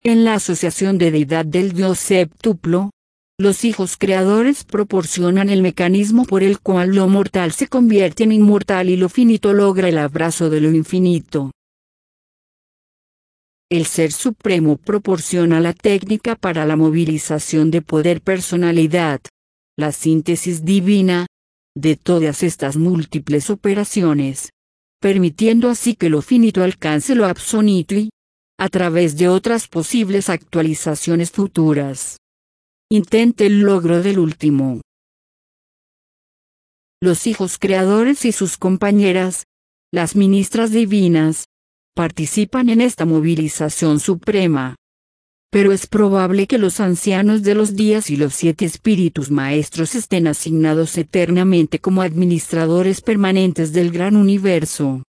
En la asociación de deidad del Dios séptuplo, los hijos creadores proporcionan el mecanismo por el cual lo mortal se convierte en inmortal y lo finito logra el abrazo de lo infinito. El Ser Supremo proporciona la técnica para la movilización de poder personalidad, la síntesis divina, de todas estas múltiples operaciones, permitiendo así que lo finito alcance lo absoluto y, a través de otras posibles actualizaciones futuras, intente el logro del último. Los hijos creadores y sus compañeras, las ministras divinas, participan en esta movilización suprema. Pero es probable que los ancianos de los días y los 7 espíritus maestros estén asignados eternamente como administradores permanentes del gran universo.